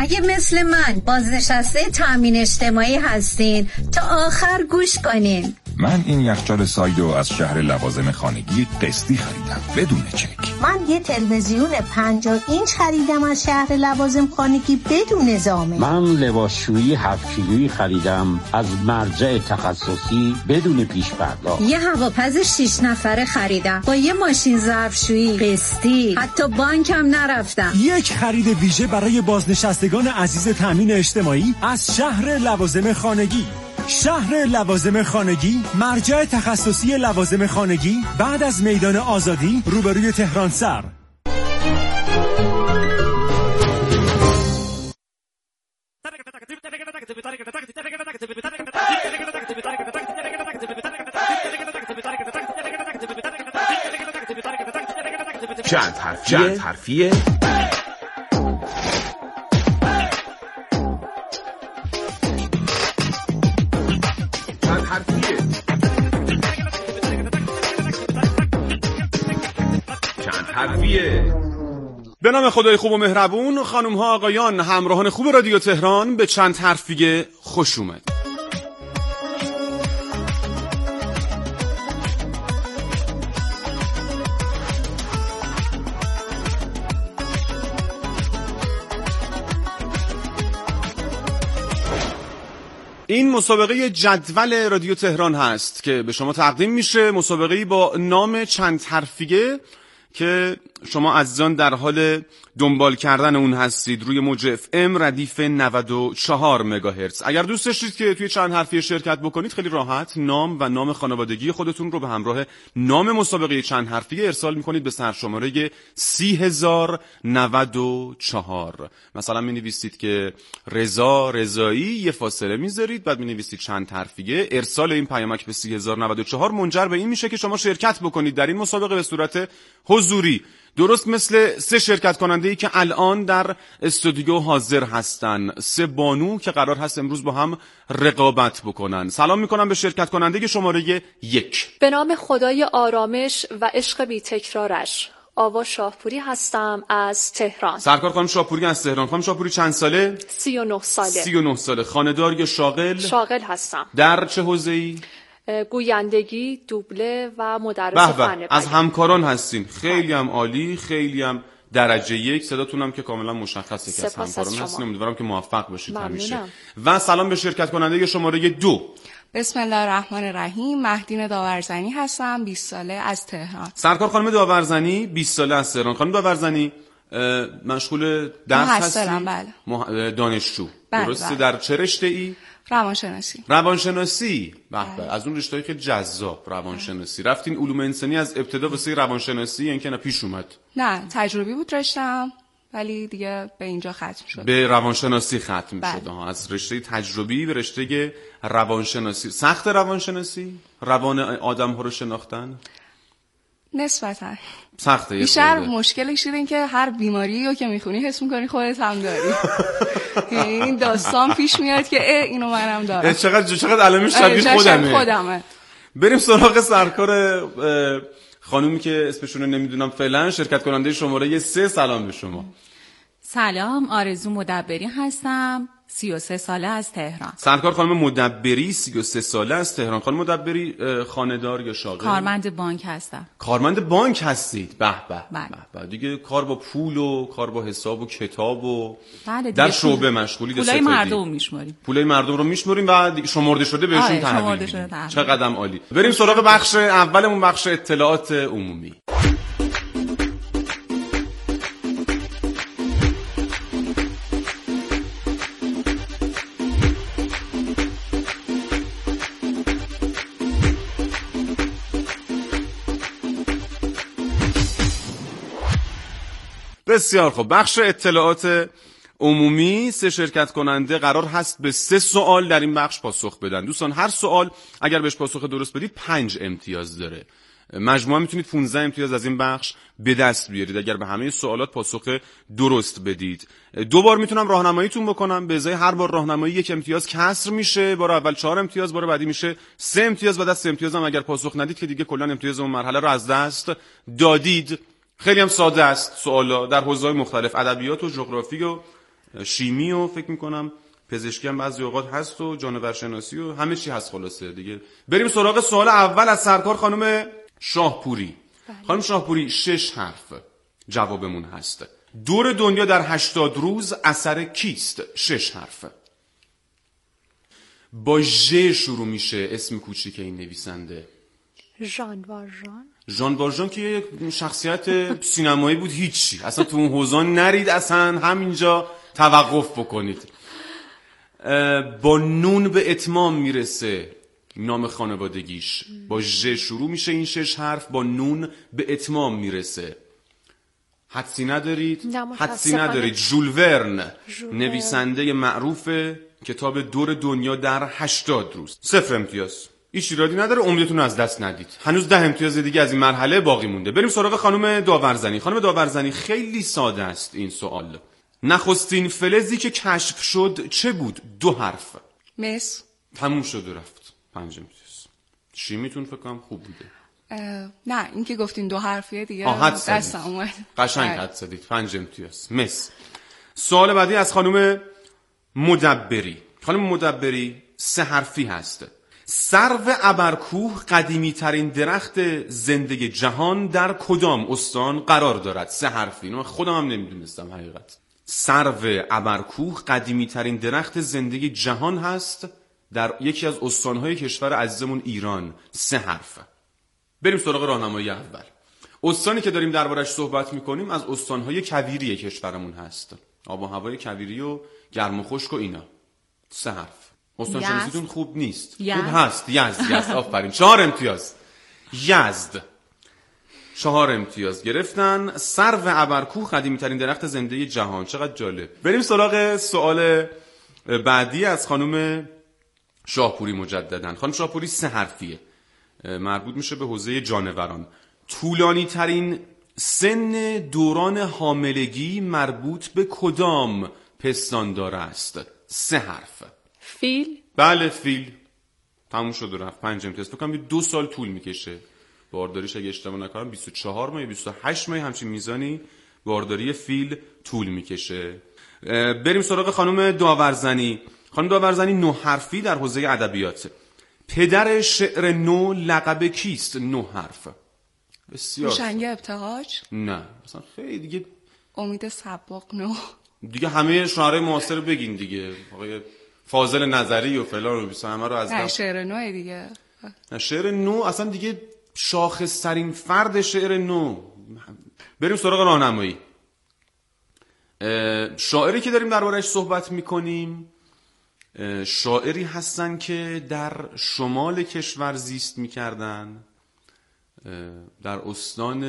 اگه مثل من بازنشسته تامین اجتماعی هستین تا آخر گوش کنین. من این یخچال سایدو از شهر لوازم خانگی قسطی خریدم بدون چک. من یه تلویزیون 50 اینچ خریدم از شهر لوازم خانگی بدون ضامن. من لباسشویی 7 کیلویی خریدم از مرجع تخصصی بدون پیش پرداخت. یه هواپز 6 نفره خریدم با یه ماشین ظرفشویی قسطی، حتی بانکم نرفتم. یک خرید ویژه برای بازنشستگان عزیز تامین اجتماعی از شهر لوازم خانگی. شهر لوازم خانگی، مرجع تخصصی لوازم خانگی بعد از میدان آزادی روبروی تهران سر. چند حرفیه به نام خدای خوب و مهربون. خانم ها آقایان، همراهان خوب رادیو تهران، به چند حرفیه خوش اومد. این مسابقه جدول رادیو تهران هست که به شما تقدیم میشه. مسابقه‌ای با نام چند حرفیه که شما عزیزان در حال دنبال کردن اون هستید روی موج اف ام ردیف 94 مگاهرتز. اگر دوست داشتید که توی چند حرفی شرکت بکنید، خیلی راحت نام و نام خانوادگی خودتون رو به همراه نام مسابقه چند حرفی ارسال میکنید به سرشماره 30094. مثلا مینویسید که رضا رضایی، یه فاصله میذارید، بعد مینویسید چند حرفیه. ارسال این پیامک به 30094 منجر به این میشه که شما شرکت بکنید در این مسابقه به صورت حضوری، درست مثل 3 شرکت کننده‌ای که الان در استودیو حاضر هستن، 3 بانو که قرار هست امروز با هم رقابت بکنن. سلام میکنم به شرکت کننده شماره 1. به نام خدای آرامش و عشق بی تکرارش، آوا شاهپوری هستم از تهران. سرکار خانم شاهپوری از تهران. خانم شاهپوری چند ساله؟ 39 ساله. 39 ساله. خانه‌دار یا شاغل؟ شاغل هستم. در چه حوزه‌ای؟ گویندگی، دوبله و مدرس فن. از همکاران هستین. خیلی هم عالی، خیلی هم درجه 1. صداتون هم که کاملا مشخصه که از همکاران هستین. امیدوارم که موفق باشید همیشه. و سلام به شرکت کننده شماره 2. بسم الله الرحمن الرحیم. مهدین داورزنی هستم، 20 ساله از تهران. سرکار خانم داورزنی 20 ساله از تهران. خانم داورزنی مشغول درس هستین؟ بله. دانشجو. بله. درسته. در چه رشته‌ای؟ روانشناسی. به از اون رشته‌ای که جذاب. روانشناسی. رفتین علوم انسانی از ابتدا واسه روانشناسی، یعنی که پیش اومد؟ نه، تجربی بود رشته‌ام، ولی دیگه به اینجا ختم شد. به روانشناسی ختم شد. از رشته تجربی به رشته روانشناسی. سخت روانشناسی؟ روان آدم‌ها رو شناختن؟ نسبتاً سخته. بیشتر مشکلش این که هر بیماری رو که میخونی حس میکنی خودت هم داری. این داستان پیش میاد که اینو منم دارم. چقدر علامه شبیه خودمه. بریم سراغ سرکار خانومی که اسمشون رو نمیدونم فعلا، شرکت کننده شماره 3. سلام به شما. سلام، آرزو مدبری هستم، 33 ساله از تهران. سرکار خانم مدبری 33 ساله از تهران. خانم مدبری خانه‌دار یا شاغل؟ کارمند بانک هستم. کارمند بانک هستید؟ به به. دیگه کار با پول و کار با حساب و کتاب و در شعبه مشغولید. پولای مردم میشماریم. پولای مردم رو میشماریم و دیگه شمرده شده بهشون تحویل میدیم. چقدر عالی. بریم سراغ بخش اولمون، بخش اطلاعات عمومی. بسیار خب، بخش اطلاعات عمومی. 3 شرکت کننده قرار هست به 3 سوال در این بخش پاسخ بدن. دوستان هر سوال اگر بهش پاسخ درست بدید 5 امتیاز داره. مجموعاً میتونید 15 امتیاز از این بخش به دست بیارید اگر به همه سوالات پاسخ درست بدید. 2 بار میتونم راهنماییتون بکنم، به ازای هر بار راهنمایی 1 امتیاز کسر میشه. بار اول 4 امتیاز، بار بعدی میشه 3 امتیاز. بعد از 3 امتیاز هم اگر پاسخ ندید که دیگه کلا امتیاز اون مرحله رو از دست دادید. خیلی هم ساده است سوالا، در حوزه‌های مختلف، ادبیات و جغرافی و شیمی و فکر میکنم پزشکی هم بعضی اوقات هست و جانورشناسی و همه چی هست خلاصه دیگه. بریم سراغ سوال اول از سرکار خانم شاهپوری. خانم شاهپوری 6 حرف جوابمون هست. دور دنیا در 80 روز اثر کیست؟ 6 حرفه. با ژ شروع میشه اسم کوچیک این نویسنده. ژان والژان. ژان والژان که یک شخصیت سینمایی بود، هیچی اصلا تو اون حوزان نرید، اصلا همینجا توقف بکنید. با نون به اتمام میرسه نام خانوادگیش، با ژ شروع میشه این 6 حرف، با نون به اتمام میرسه. حدسی ندارید؟ حدسی ندارید. ژول ورن نویسنده معروف کتاب دور دنیا در 80 روز. 0 امتیاز. هیچ ایرادی نداره، امیدتون رو از دست ندید. هنوز 10 امتیاز دیگه از این مرحله باقی مونده. بریم سراغ خانم داورزنی. خانم داورزنی خیلی ساده است این سوال. نخستین فلزی که کشف شد چه بود؟ 2 حرف. مس. تموم شد و رفت. 5 امتیاز. شیمیتون فکر کنم خوب بوده. نه این که گفتین 2 حرفیه دیگه دستم اومد. قشنگ حد زدید. 5 امتیاز. مس. سوال بعدی از خانم مدبری. خانم مدبری 3 حرفی هست. سرو ابرکوه قدیمی ترین درخت زنده جهان در کدام استان قرار دارد؟ 3 حرفی. اینو خودم هم نمیدونستم حقیقت. سرو ابرکوه قدیمی ترین درخت زنده جهان هست در یکی از استانهای کشور عزیزمون ایران. 3 حرف. بریم سراغ راهنمایی اول. استانی که داریم دربارش صحبت میکنیم از استانهای کویری کشورمون هست. آب و هوای کویری و گرم و خشک و اینا. 3 حرف. استان شناسیتون خوب نیست. خوب هست. یزد. آفرین. 4 امتیاز. یزد. 4 امتیاز گرفتن. سرو ابرکوه قدیمی ترین درخت زنده جهان. چقدر جالب. بریم سراغ سوال بعدی از خانم شاهپوری مجدداً. خانم شاهپوری 3 حرفیه. مربوط میشه به حوزه جانوران. طولانی ترین سن دوران حاملگی مربوط به کدام پستاندار است؟ 3 حرف. فیل. بله فیل. تموم شد و رفت. 5 امتیاز. فکر کنم 2 سال طول میکشه بارداریش، اگه اشتباه نکنم 24 ماه یا 28 ماه همچین میزانی بارداری فیل طول میکشه. بریم سراغ خانم داورزنی. خانم داورزنی 9 حرفی در حوزه ادبیات. پدر شعر نو لقب کیست؟ 9 حرف. بسیار. هوشنگ ابتهاج؟ نه مثلا خیلی دیگه. امید صباغ نو. دیگه همه شاعرای معاصر رو بگین دیگه. آقای فاضل نظری و فلان و بیسا همه رو از نه شعر نو دیگه. نه شعر نو اصلا دیگه شاخص‌ترین فرد شعر نو. بریم سراغ راهنمایی. شاعری که داریم درباره‌اش صحبت میکنیم شاعری هستن که در شمال کشور زیست میکردن، در استان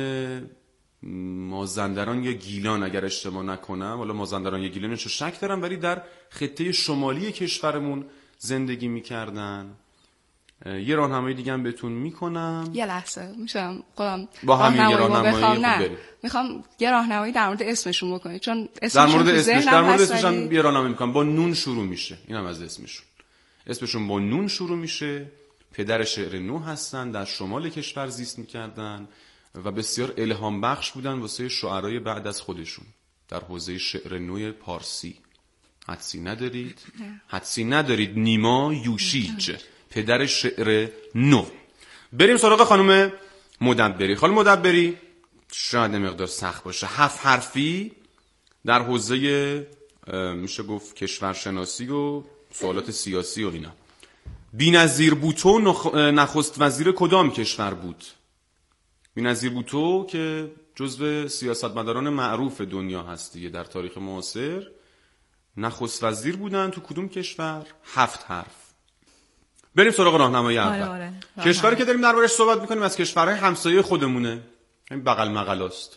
مازندران یا گیلان اگر اشتباه نکنم، حالا مازندران یا گیلانش رو شک دارم، ولی در خطه شمالی کشورمون زندگی میکردن. یه راهنمایی دیگه هم بهتون میکنم. یه لحظه میشم خودم با همین یه راهنمایی نه میخوام یه راهنمایی در مورد اسمشون بکنید، چون در مورد اسمش هم یه راهنمایی میکنم. با نون شروع میشه. اینم از اسمشون با نون شروع میشه. پدر شعر نو هستن، در شمال کشور زیست میکردن و بسیار الهام بخش بودن واسه شاعرای بعد از خودشون در حوزه شعر نو پارسی. حدسی ندارید؟ حدسی ندارید. نیما یوشیج، پدر شعر نو. بریم سراغ خانم مدبری. خانم مدبری شاید مقدار سخت باشه. 7 حرفی در حوزه میشه گفت کشورشناسی و سوالات سیاسی و اینا. بی‌نظیر بوتو نخست وزیر کدام کشور بود؟ بی‌نظیر بوتو که جزو سیاستمداران معروف دنیا هست دیگه در تاریخ معاصر، نخست وزیر بودن تو کدوم کشور؟ 7 حرف. بریم سراغ راهنمایی اول. کشوری که داریم دربارش صحبت می‌کنیم از کشورهای همسایه خودمونه، همین بغل مغلاست.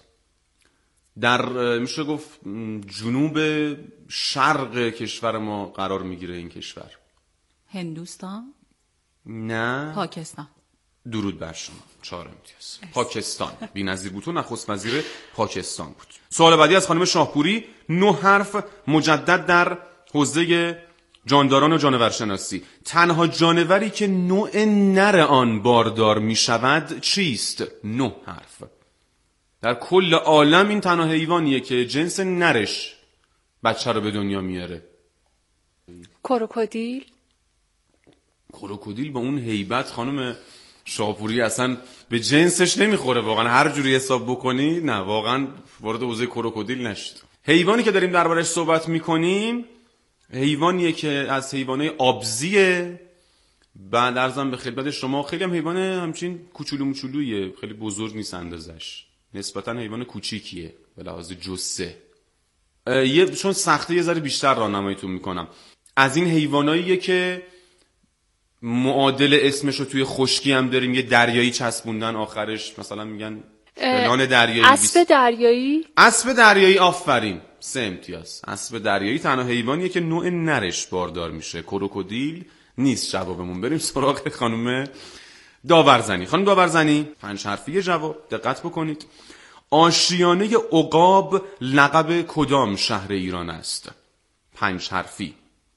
در میشه گفت جنوب شرق کشور ما قرار میگیره این کشور. هندوستان؟ نه. پاکستان. درود بر شما. 4 امتیاز. پاکستان. بی‌نظیر بوتو نخست وزیر پاکستان بود. سوال بعدی از خانم شاهپوری 9 حرف مجدد در حوزه جانداران و جانورشناسی. تنها جانوری که نوع نر آن باردار می شود چیست؟ 9 حرف. در کل عالم این تنها حیوانیه که جنس نرش بچه رو به دنیا میاره؟ کروکودیل. کروکودیل با اون هیبت خانم شاپوری اصلا به جنسش نمیخوره واقعا، هر جوری حساب بکنی نه واقعا وارد حوزه کروکودیل نشد. حیوانی که داریم دربارش صحبت میکنیم حیوانیه که از حیوانای آبزیه. بعد عرضم به خدمت شما خیلی هم حیوان همچین کوچولو موچولویه، خیلی بزرگ نیست اندازش، نسبتا حیوان کوچیکیه به لحاظ جثه. چون سخته یه ذره بیشتر راهنماییتون میکنم. از این حیواناییه که معادل اسمش رو توی خشکی هم داریم، یه دریایی چسبوندن آخرش، مثلا میگن فلان دریایی. اسب دریایی. اسب دریایی، آفرین، 3 امتیاز. اسب دریایی تنها حیوانیه که نوع نرش باردار میشه. کروکودیل نیست جوابمون. بریم سراغ خانم داورزنی. خانم داورزنی 5 حرفی جواب، دقت بکنید. آشیانه عقاب لقب کدام شهر ایران است؟ 5 حرفی.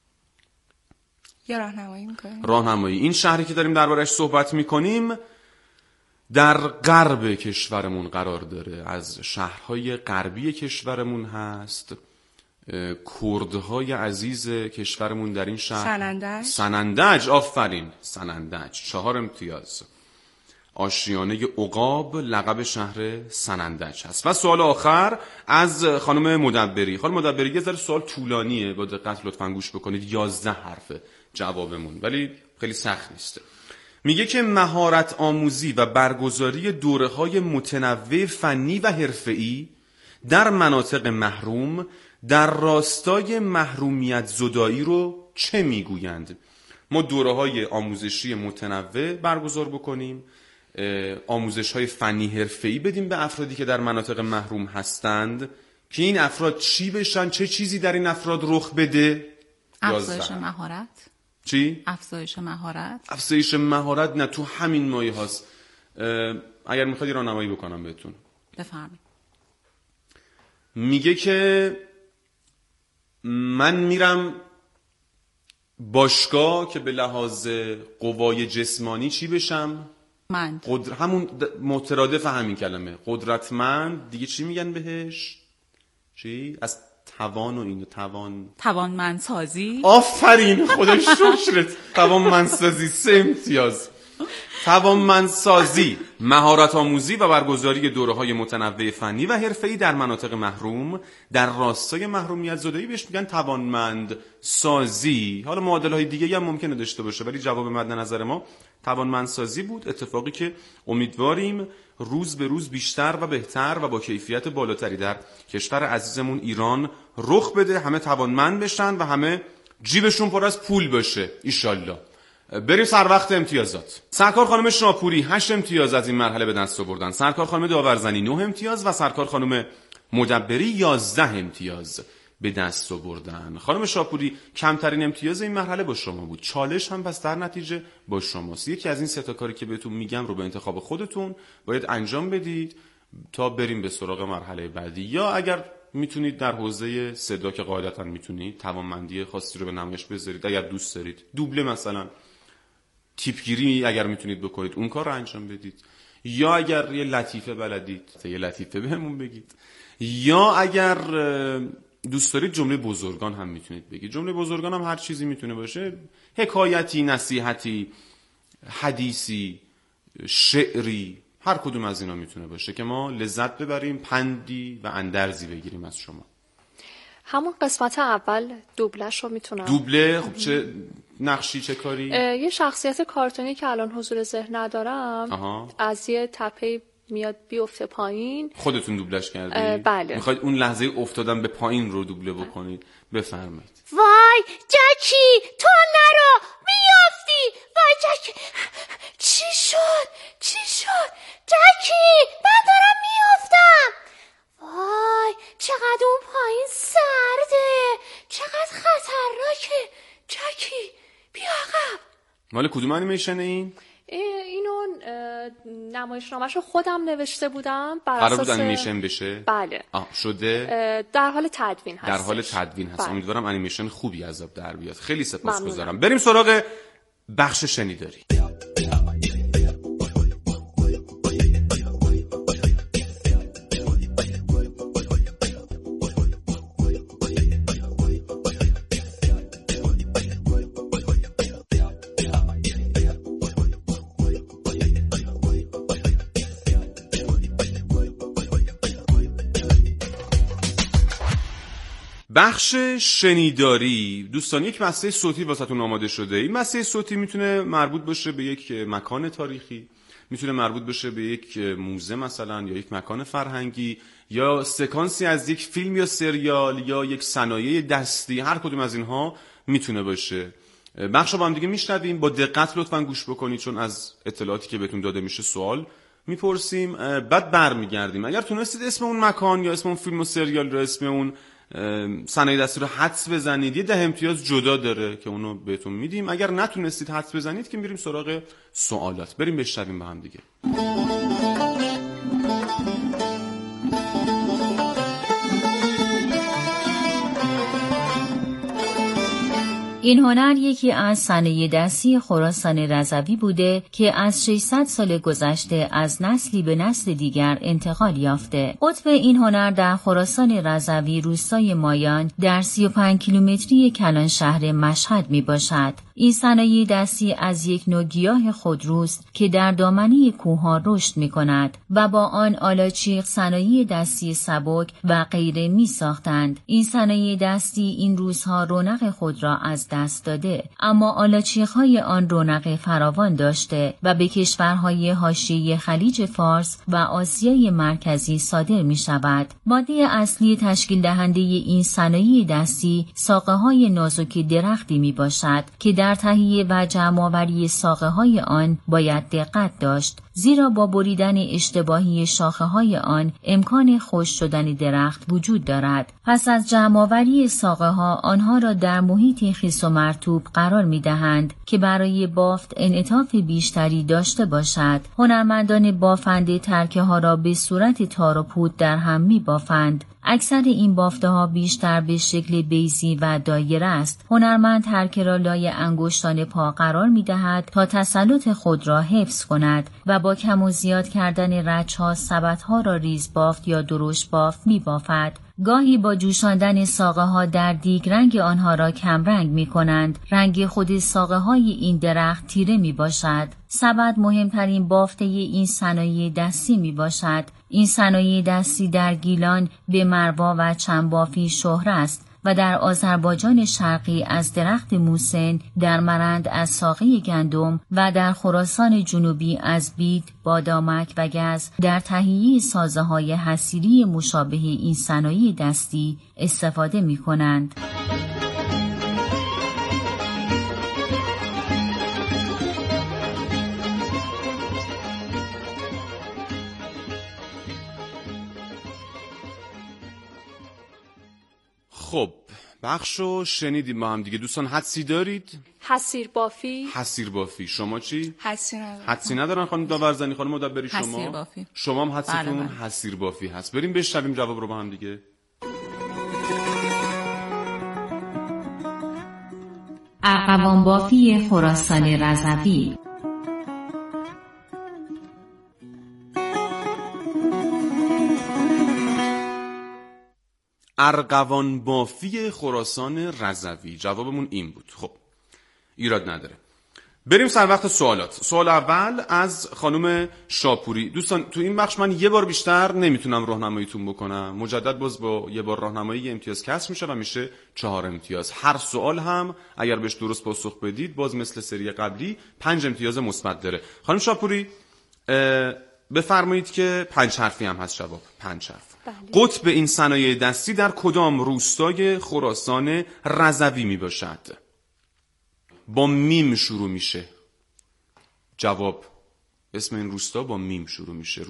یا راهنمایی میکنیم؟ راهنمایی. این شهری که داریم دربارش صحبت میکنیم در غرب کشورمون قرار داره، از شهرهای غربی کشورمون هست. کردهای عزیز کشورمون در این شهر سنندج. سنندج، آفرین، سنندج. 4 امتیاز. آشیانه عقاب لقب شهر سنندج هست. و سوال آخر از خانم مدبری. خانم مدبری یه ذره سوال طولانیه، با دقت لطفاً گوش بکنید. 11 حرفه جوابمون، ولی خیلی سخت نیست. میگه که مهارت آموزی و برگزاری دوره‌های متنوع فنی و حرفه‌ای در مناطق محروم در راستای محرومیت زدایی رو چه میگویند؟ ما دوره‌های آموزشی متنوع برگزار بکنیم، آموزش‌های فنی حرفه‌ای بدیم به افرادی که در مناطق محروم هستند که این افراد چی بشن، چه چیزی در این افراد رخ بده؟ افزایش مهارت. چی؟ افزایش مهارت. افزایش مهارت نه، تو همین مایه هاست. اگر میخواد راهنمایی بکنم بهتون. بفرمایید. میگه که من میرم باشگاه که به لحاظ قوای جسمانی چی بشم؟ همون مترادف همین کلمه، قدرتمند. دیگه چی میگن بهش؟ چی؟ از توان و اینو توانمندسازی. آفرین، خدا شکرت. توانمندسازی 3 امتیاز. توانمندسازی، مهارت آموزی و برگزاری دوره‌های متنوع فنی و حرفه‌ای در مناطق محروم در راستای محرومیت زدایی بهش میگن توانمندسازی. حالا معادل‌های دیگه هم ممکنه داشته باشه، ولی جواب مد نظر ما توانمندسازی بود. اتفاقی که امیدواریم روز به روز بیشتر و بهتر و با کیفیت بالاتری در کشور عزیزمون ایران رخ بده، همه توانمند بشن و همه جیبشون پر از پول باشه ایشالله. بریم سر وقت امتیازات. سرکار خانم شاپوری 8 امتیاز از این مرحله به دست آوردن، سرکار خانم داورزنی 9 امتیاز و سرکار خانم مدبری 11 امتیاز به دست آوردن. خانم شاپوری کمترین امتیاز این مرحله با شما بود. چالش هم پس در نتیجه با شماست. یکی از این 3 تا کاری که بهتون میگم رو به انتخاب خودتون باید انجام بدید تا بریم به سراغ مرحله بعدی. یا اگر میتونید در حوزه صدا که قاعدتا میتونید توانمندی خاصی رو به نمایش بذارید، اگر دوست دارید دوبله مثلا تیپگیری اگر میتونید بکنید اون کار رو انجام بدید، یا اگر یه لطیفه بلدید یه لطیفه بهمون بگید، یا اگر دوست دارید جمله بزرگان هم میتونید بگید. جمله بزرگان هم هر چیزی میتونه باشه، حکایتی، نصیحتی، حدیثی، شعری، هر کدوم از اینا میتونه باشه که ما لذت ببریم، پندی و اندرزی بگیریم از شما. همون قسمت اول دوبلش رو میتونم. دوبله خب چه نقشی، چه کاری؟ یه شخصیت کارتونی که الان حضور ذهن ندارم از یه تپه میاد بیفته پایین. خودتون دوبلش کردید؟ بله. میخواید اون لحظه افتادن به پایین رو دوبله بکنید؟ بفرمایید. وای جکی تو نرو میافتی. وای جکی چی شد جکی من دارم میافتم. وای چقدر اون پایین سرده، چقدر خطرناکه. جکی بیا عقب. مال کدوم انیمیشن این؟ اینو نمایشنامه‌شو خودم نوشته بودم بر اساس بود انیمیشن بشه. بله. شده؟ در حال تدوین هست. در حال تدوین هست. امیدوارم انیمیشن خوبی از آب در بیاد. خیلی سپاسگزارم. ممنونم. بریم سراغ بخش شنیداری. بخش شنیداری. دوستان یک مسئله صوتی واسهتون آماده شده. این مسئله صوتی میتونه مربوط باشه به یک مکان تاریخی، میتونه مربوط باشه به یک موزه مثلا، یا یک مکان فرهنگی، یا سکانسی از یک فیلم یا سریال، یا یک صنایع دستی. هر کدوم از اینها میتونه باشه. بخش رو با هم دیگه میشنویم. با دقت لطفاً گوش بکنید، چون از اطلاعاتی که بهتون داده میشه سوال میپرسیم، بعد برمیگردیم. اگر تونستید اسم اون مکان یا اسم اون فیلم و سریال رو، اسم اون صنایع دستی رو حدس بزنید، یه 10 امتیاز جدا داره که اونو بهتون میدیم. اگر نتونستید حدس بزنید که میریم سراغ سوالات. بریم بشنویم با هم دیگه. این هنر یکی از صنایع دستی خراسان رضوی بوده که از 600 سال گذشته از نسلی به نسل دیگر انتقال یافته. قطب این هنر در خراسان رضوی روستای مایان در 35 کیلومتری کلان شهر مشهد می باشد. این صنایع دستی از یک نوع گیاه خودروست که در دامنه کوه‌ها رشد می کند و با آن آلاچیق صنایع دستی سبک و غیره می ساختند. این صنایع دستی این روزها رونق خود را از دست داده، اما آلاچیق‌های آن رونق فراوان داشته و به کشورهای حاشیه خلیج فارس و آسیای مرکزی صادر می شود. ماده اصلی تشکیل دهنده این صنایع دستی ساقه‌های نازک درختی می باشد که در تهیه و جمع‌آوری ساقه‌های آن باید دقت داشت، زیرا با بریدن اشتباهی شاخه‌های آن امکان خشک شدن درخت وجود دارد. پس از جمع‌آوری ساقه‌ها آنها را در محیط خیس و مرطوب قرار می‌دهند که برای بافت انعطاف بیشتری داشته باشد. هنرمندان بافنده ترکه‌ها را به صورت تار و پود در هم می‌بافند. اکثر این بافته‌ها بیشتر به شکل بیضی و دایره است. هنرمند ترکه را لای انگشتان پا قرار می‌دهد تا تسلط خود را حفظ کند و با کم و زیاد کردن رچ‌ها سبدها را ریز بافت یا درشت بافت می‌بافد. گاهی با جوشاندن ساقه‌ها در دیگ رنگ آنها را کم رنگ می‌کنند. رنگ خود ساقه‌های این درخت تیره می‌باشد. سبد مهمترین بافته این صنایع دستی می‌باشد. این صنایع دستی در گیلان به مروا و چنبافی شهره است و در آذربایجان شرقی از درخت موسن، در مرند از ساقه گندم و در خراسان جنوبی از بید، بادامک و گز در تهیه سازه‌های حصیری مشابه این صنایع دستی استفاده می‌کنند. خب بخشو شنیدیم با هم دیگه. دوستان حدسی دارید؟ حسیر بافی. حسیر بافی. شما چی؟ حدسی ندارم. حدسی ندارن خانم داورزنی. خانم مدبری شما؟ حسیر بافی. شما هم حدستون بله. حسیر بافی هست. بریم بشنویم جواب رو با هم دیگه. ارغوان بافی خراسان رضوی. ارغوان بافی خراسان رضوی. جوابمون این بود. خب ایراد نداره. بریم سر وقت سوالات. سوال اول از خانم شاپوری. دوستان تو این بخش من یه بار بیشتر نمیتونم راهنماییتون بکنم. مجدد باز با یه بار راهنمایی یه امتیاز کسر میشه و میشه 4 امتیاز. هر سوال هم اگر بهش درست پاسخ بدید باز مثل سری قبلی 5 امتیاز مثبت داره. خانم شاپوری بفرمایید که 5 حرفی هم هست جواب. 5 حرف. بله. قطب این صنایع دستی در کدام روستای خراسان رضوی می باشد؟ با میم شروع میشه. جواب اسم این روستا با میم شروع میشه.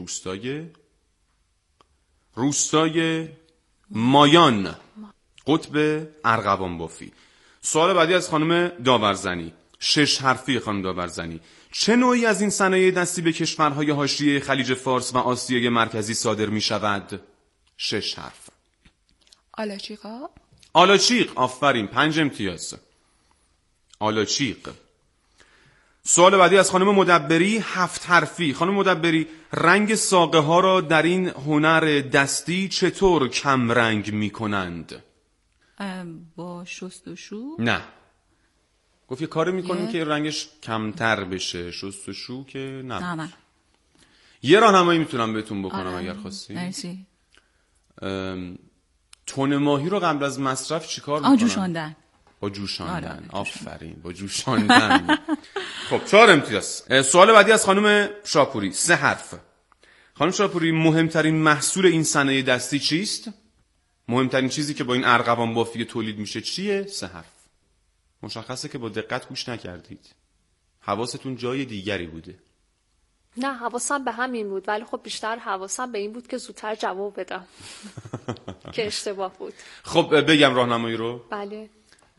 روستای مایان. قطب ارغوان بافی. سوال بعدی از خانم داورزنی. 6 حرفی خانم داورزنی. چه نوعی از این صنایع دستی به کشورهای حاشیه خلیج فارس و آسیای مرکزی صادر می شود؟ 6 حرف. آلاچیقا. آلاچیق. آفرین. 5 امتیاز. آلاچیق. سوال بعدی از خانم مدبری. 7 حرفی. خانم مدبری رنگ ساقه ها را در این هنر دستی چطور کم رنگ می کنند؟ با شستشو؟ نه. گفت یه کاری میکنیم که رنگش کمتر بشه. شستشو که نه. یه راهنمایی میتونم بهتون بکنم اگر خواستی. مرسی. تن ماهی رو قبل از مصرف چیکار میکنن؟ جوشاندن. با جوشاندن. آفرین، با جوشاندن. خب 4 امتیاز. سوال بعدی از خانم شاپوری، 3 حرف. خانم شاپوری، مهمترین محصول این صنایع دستی چیست؟ مهمترین چیزی که با این ارغوان بافی تولید میشه چیه؟ 3 حرف. مشخصه که با دقت گوش نکردید. حواستون جای دیگری بوده. نه، حواسم به همین بود، ولی خب بیشتر حواسم به این بود که زودتر جواب بدم که اشتباه بود. خب بگم راهنمایی رو. بله.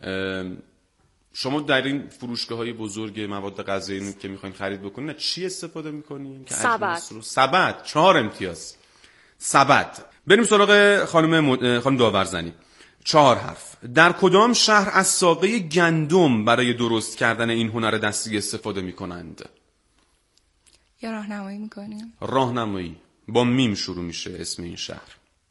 شما در این فروشگاه‌های بزرگ مواد غذایی که می‌خواید خرید بکنید چی استفاده می‌کنین؟ سبد. 4 امتیاز. سبد. بریم سراغ خانم داورزنی. 4 حرف. در کدام شهر از ساقه گندم برای درست کردن این هنر دستی استفاده می‌کنند؟ یا راهنمایی می‌کنیم؟ راهنمایی. با میم شروع میشه اسم این شهر.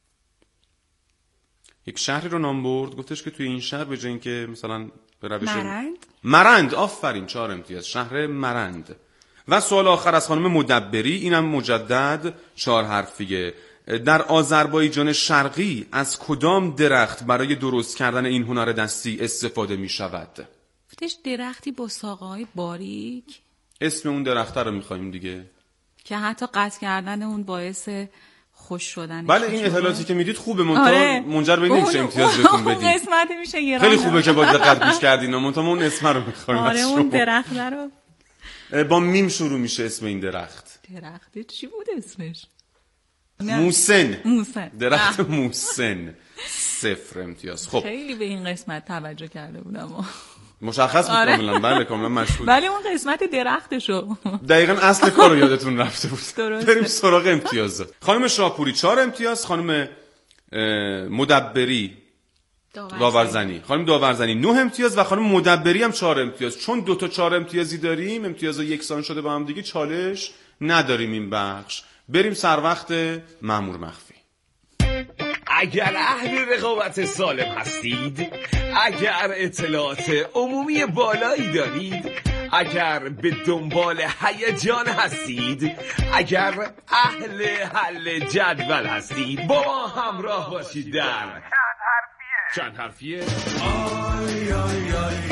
یک شهری رو نام برد، گفتش که توی این شهر به جای اینکه مثلا به روش مرند. آفرین، 4 امتیاز. شهر مرند. و سوال آخر از خانم مدبری، اینم مجدد 4 حرفیه. در آذربایجان شرقی از کدام درخت برای درست کردن این هنر دستی استفاده می شود؟ گفتش درختی با ساقه‌های باریک. اسم اون درخت رو می‌خوایم دیگه، که حتی قطع کردن اون باعث خوش شدن. بله، این اطلاعاتی که میدید خوبه، منجر به این نمیشه امتیاز بهتون بدید. اون قسمت میشه یه خیلی خوبه که با دقت گوش کردین، منتها اون اسم رو می‌خوایم. اون درخت رو با میم شروع میشه اسم این درخت. درخت چی بود اسمش؟ موسن. درخت موسن. موسن. 0 امتیاز. خب خیلی به این قسمت توجه کرده بودم. مشخص بود کاملا. بله کاملا مشهود. ولی اون قسمت درختشو دقیقاً اصل کارو یادتون رفته بود. درسته. بریم سراغ امتیاز. خانم شاپوری 4 امتیاز، خانم مدبری داورزنی، خانم داورزنی 9 امتیاز و خانم مدبری هم 4 امتیاز. چون 2 تا 4 امتیازی داریم، امتیازها یکسان شده با هم دیگه، چالش نداریم این بخش. بریم سر وقت مأمور مخفی. اگر اهل رقابت سالم هستید، اگر اطلاعات عمومی بالایی دارید، اگر به دنبال هیجان هستید، اگر اهل حل جدول هستید، با ما همراه باشید در چند حرفیه. آی آی آی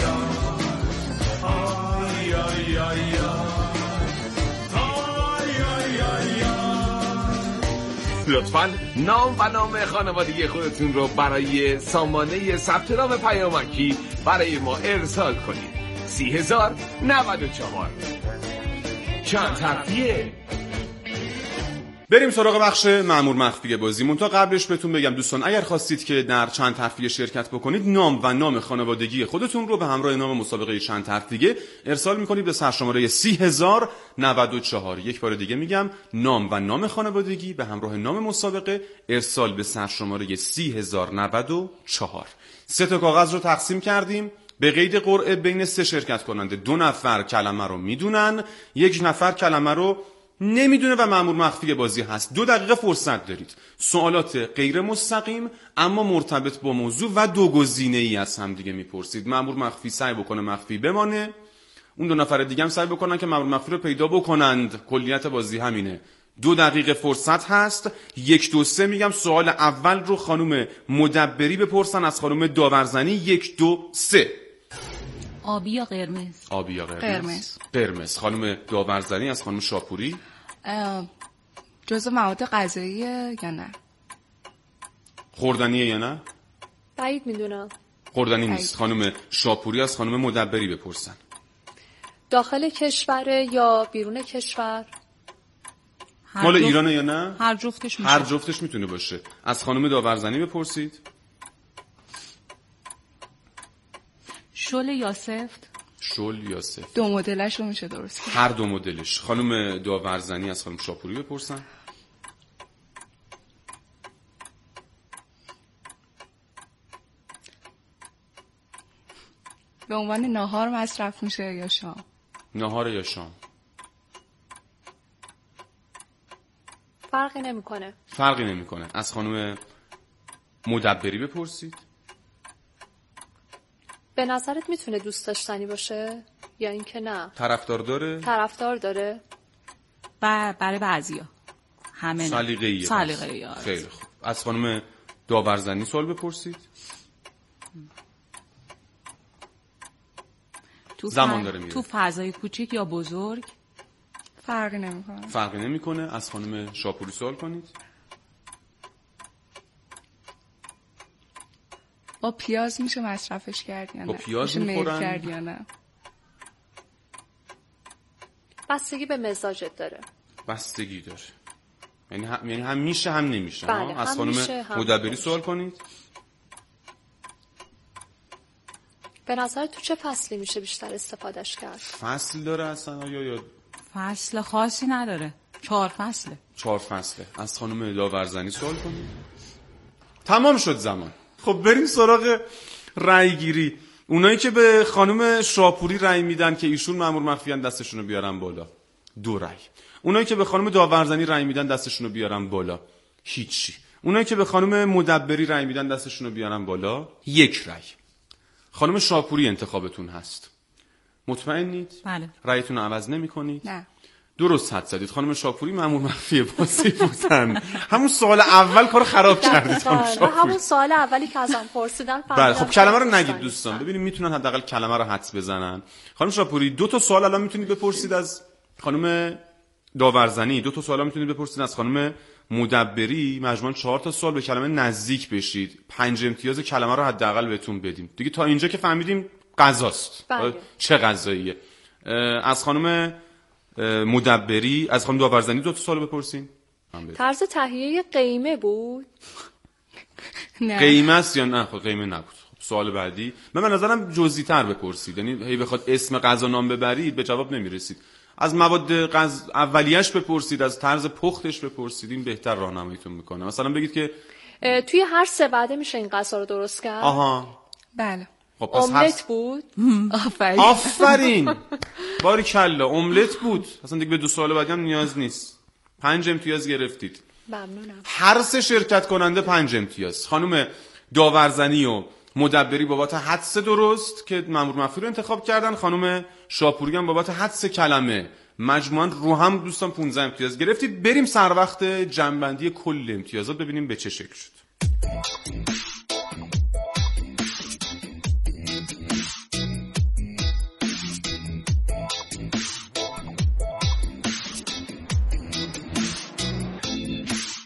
آی آی آی لطفاً نام و نام خانوادگی خودتون رو برای سامانه ثبت نام پیامکی برای ما ارسال کنید. 30094. چند حرفیه. بریم سراغ بخش مأمور مخفی بازی. منتها قبلش بهتون بگم دوستان، اگر خواستید که در چند حرفیه شرکت بکنید، نام و نام خانوادگی خودتون رو به همراه نام مسابقه چند حرفیه ارسال میکنید به سرشماره 30094. یک بار دیگه میگم، نام و نام خانوادگی به همراه نام مسابقه ارسال به سرشماره 30094. 3 تا کاغذ رو تقسیم کردیم به قید قرعه بین 3 شرکت کننده. 2 نفر کلمه رو میدونن، 1 نفر کلمه رو نمیدونه و مأمور مخفی بازی هست. 2 دقیقه فرصت دارید. سوالات غیر مستقیم اما مرتبط با موضوع و 2 گزینه‌ای از هم دیگه میپرسید. مأمور مخفی سعی بکنه مخفی بمانه، اون 2 نفر دیگه هم سعی بکنن که مأمور مخفی رو پیدا بکنند. کلیت بازی همینه. 2 دقیقه فرصت هست. 1 2 3 میگم. سوال اول رو خانم مدبری بپرسن از خانم داورزنی. 1 2 3. آبی یا قرمز؟ آبی یا قرمز؟ قرمز. خانم داورزنی از خانم شاپوری. جزء مواد غذاییه یا نه؟ خوردنیه یا نه؟ بعید میدونم. خوردنی نیست. خانم شاپوری از خانم مدبری بپرسن. داخل کشوره یا بیرون کشور؟ مال ایرانه یا نه؟ هر جفتش میشه. هر جفتش میتونه باشه. از خانم داورزنی بپرسید. شل یا سفت؟ شل یا سفت. 2 مدلش رو میشه درست کنید. هر 2 مدلش. خانم داورزنی از خانم شاپوری بپرسن. به عنوان ناهار مصرف میشه یا شام؟ ناهار یا شام؟ فرقی نمیکنه. فرقی نمیکنه. از خانم مدبری بپرسید. به نظرت میتونه دوست داشتنی باشه یا اینکه نه؟ طرفدار داره؟ طرفدار داره. برای بعضیا همه سلیقه‌ای. سلیقه‌ای. خیلی خوب. از خانم داورزنی سوال بپرسید. زمان داره میره. تو فضای کوچیک یا بزرگ فرقی نمیکنه. فرقی نمیکنه. از خانم شاپوری سوال کنید. با پیاز میشه مصرفش کرد یا نه؟ با پیاز میخورن؟ کرد یا نه؟ بستگی به مزاجت داره. بستگی داره. یعنی هم میشه هم نمیشه. بله، از خانم مدبری سوال کنید. به نظر تو چه فصلی میشه بیشتر استفادهش کرد؟ فصل داره اصلا یا فصل خاصی نداره. 4 فصله. 4 فصله. از خانم داورزنی سوال کنید. تمام شد زمان. خب بریم سراغ رأی گیری. اونایی که به خانم شاپوری رأی میدن که ایشون مأمور مخفیان دستشون رو بیارن بالا، 2 رأی. اونایی که به خانم داورزنی رأی میدن دستشون رو بیارن بالا، هیچی. اونایی که به خانم مدبری رأی میدن دستشون رو بیارن بالا، 1 رأی. خانم شاپوری انتخابتون هست. مطمئنید؟ بله. رأیتون رو عوض نمی‌کنید؟ نه. درست حد زدید. خانم شاپوری مأمور مخفی بازی بودن. همون سوال اول کارو خراب کردید خانم شاپوری. همون سوال اولی که ازم پرسیدن. بله خب کلمه رو نگید دوستان. ببینید میتونن حداقل کلمه رو حدس بزنن. خانم شاپوری 2 تا سوال الان میتونید بپرسید از خانم داورزنی، 2 تا سوال میتونید بپرسید از خانم مدبری، مجموعاً 4 تا سوال به کلمه نزدیک بشید. 5 امتیاز کلمه رو حداقل بهتون بدیم. دیگه تا اینجا که فهمیدیم غذاست. چه غذاییه؟ از خانم مدبری، از خانم داورزنی 2 تا سوال بپرسین. طرز تهیه قیمه بود؟ نه. قیمه است یا نه؟ خب قیمه نبود. خب سوال بعدی. من به نظرم جزئی‌تر بپرسید. یعنی هی بخواد اسم غذا نام ببرید به جواب نمیرسید. از مواد اولیه‌اش بپرسید، از طرز پختش بپرسید، این بهتر راهنماییتون میکنه. مثلا بگید که توی هر 3 وعده میشه این غذا رو درست کرد؟ آها. بله. خب املت بود؟ آفرین. باریکلا املت بود. اصلا دیگه به 2 سوال بعدی هم نیاز نیست. 5 امتیاز گرفتید. ممنونم. هر 3 شرکت کننده 5 امتیاز. خانم داورزنی و مدبری بابت حدس درست که مأمور مخفی رو انتخاب کردن، خانم شاپوری هم بابت حدس کلمه. مجموعاً رو هم دوستان 15 امتیاز گرفتید. بریم سر وقت جمع‌بندی کل امتیازات ببینیم به چه شکل شد.